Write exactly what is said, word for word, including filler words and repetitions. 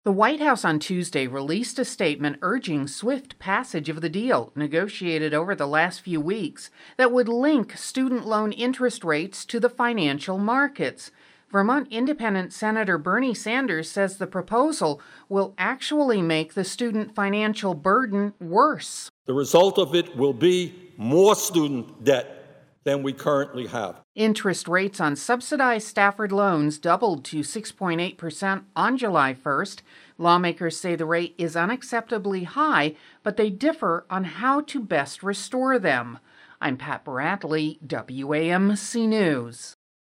The White House on Tuesday released a statement urging swift passage of the deal, negotiated over the last few weeks, that would link student loan interest rates to the financial markets. Vermont Independent Senator Bernie Sanders says the proposal will actually make the student financial burden worse. The result of it will be more student debt than we currently have. Interest rates on subsidized Stafford loans doubled to six point eight percent on July first. Lawmakers say the rate is unacceptably high, but they differ on how to best restore them. I'm Pat Bradley, W A M C News.